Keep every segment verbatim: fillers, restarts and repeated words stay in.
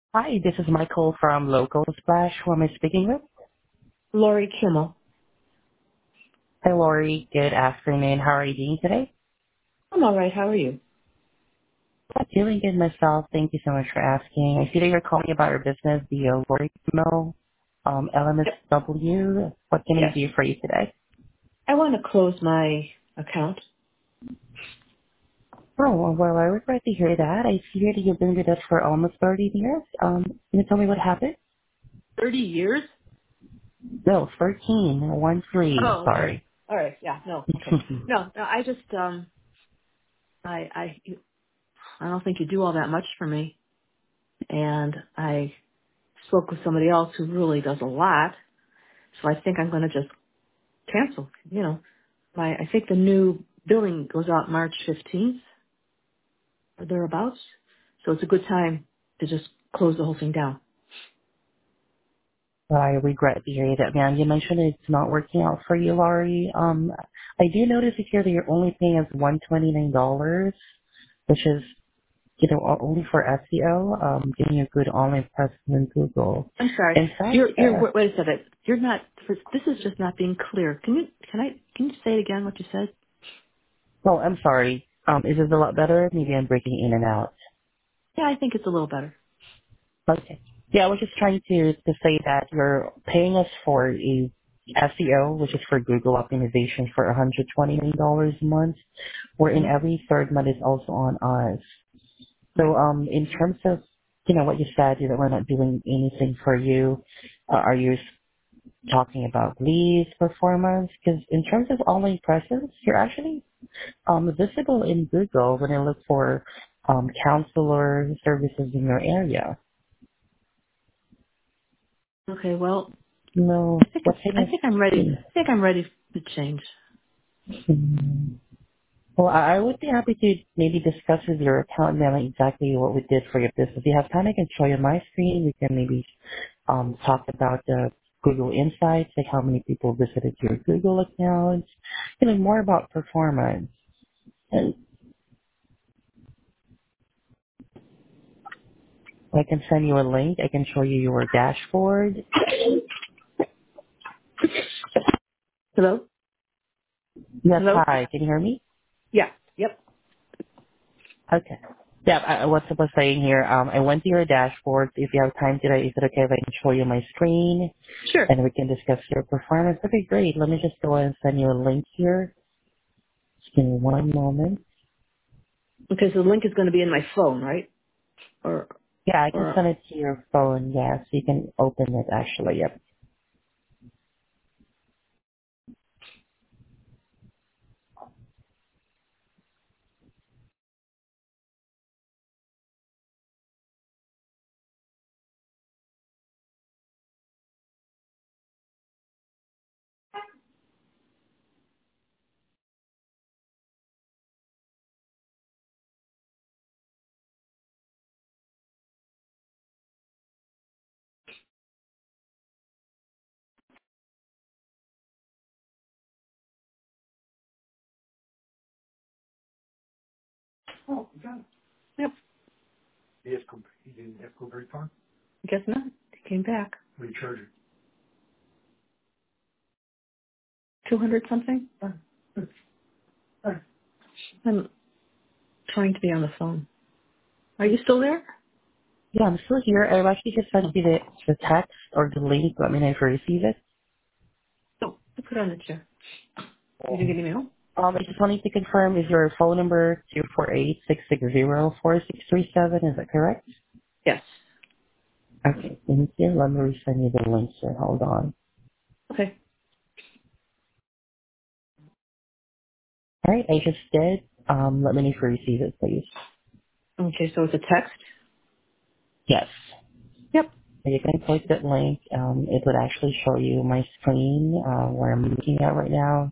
Hi, this is Michael from Local Splash. Who am I speaking with? Lori Kimmel. Hi, Lori. Good afternoon. How are you doing today? I'm all right. How are you? I'm doing good myself. Thank you so much for asking. I see that you're calling about your business, the uh, Lori Kimmel, um, Yep. L M S W. What can I Yes. do for you today? I want to close my account. Oh, well, well, I regret to hear that. I see here that you've been with us for almost thirty years. Um, can you tell me what happened? thirty years? No, thirteen. One three. Oh, okay. Sorry. All right. Yeah. No. Okay. No. No. I just um. I I I don't think you do all that much for me, and I spoke with somebody else who really does a lot. So I think I'm going to just cancel. You know, my I think the new billing goes out March fifteenth or thereabouts. So it's a good time to just close the whole thing down. I regret to hear that, man. You mentioned it's not working out for you, Laurie. Um, I do notice here that you're only paying us one hundred twenty-nine dollars, which is, you know, o- only for S E O, um, getting a good online presence in Google. I'm sorry. In fact, You're you're uh, wait wait a second. You're not. This is just not being clear. Can you can I can you say it again? What you said? well, I'm sorry. Um, is this a lot better? Maybe I'm breaking in and out. Yeah, I think it's a little better. Okay. Yeah, I was just trying to, to say that you're paying us for a S E O, which is for Google optimization for one hundred twenty-nine dollars a month, wherein hmm every third month is also on us. So, Right. um, in terms of, you know, what you said, that we're not doing anything for you, uh, are you talking about leads performance? Because in terms of online presence, you're actually um, visible in Google when I look for um, counselor services in your area. Okay. Well, No, I think what it's. kind I of think I'm ready. thing? I think I'm ready to change. Hmm. Well, I I would be happy to maybe discuss with your account manager exactly what we did for your business. If you have time, I can show you my screen. We can maybe um, talk about the Google Insights, like how many people visited your Google account, you know, more about performance. And I can send you a link. I can show you your dashboard. Hello. Yes, Hello. hi. Can you hear me? Yeah. Yep. Okay. Yeah, I, I was supposed to saying here, um, I went to your dashboard. If you have time today, is it okay if I can show you my screen Sure. and we can discuss your performance? Okay, great. Let me just go ahead and send you a link here. Just give me one moment. Okay. So the link is going to be in my phone, right? Or Yeah, I can or send it to your phone. Yeah, so you can open it actually. Yep. yep. I guess not. It came back. Two hundred something. I'm trying to be on the phone. Are you still there? Yeah, I'm still here. I've actually just sent Oh. you the, the text or the link. Let me know if you receive it. No. I put it on the chair. You didn't get an email? Um, I just wanted to confirm, is your phone number two four eight, six six zero, four six three seven? Is that correct? Yes. Okay, thank you. Let me resend you the link here. Hold on. Okay. All right, I just did. Um, let me know if you receive it, please. Okay. So it's a text. Yes. Yep. So you can click that link. Um, it would actually show you my screen uh, where I'm looking at right now.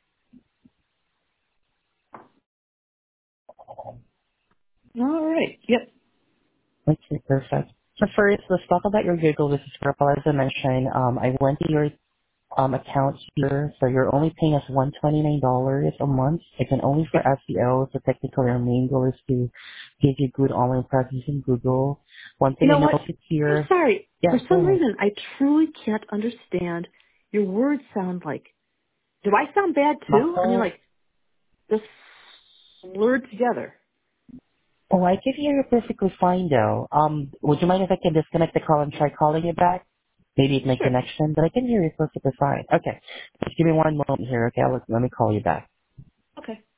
All right. Yep. Okay, perfect. So first, let's talk about your Google business profile. As I mentioned, um, I went to your um, account here, so you're only paying us one hundred twenty-nine dollars a month. It's an only for Yeah. S E O, so technically our main goal is to give you good online presence in Google. One You thing I know what? noticed I'm here, sorry. yeah, For go some ahead. reason, I truly can't understand. Your words sound like. Do I sound bad too? I mean, Muscle. like just slurred together. Oh, I can hear you perfectly fine though. Um, would you mind if I can disconnect the call and try calling you back? Maybe it's my Sure. connection, but I can hear you perfectly fine. Okay, just give me one moment here, okay? Let, let me call you back. Okay.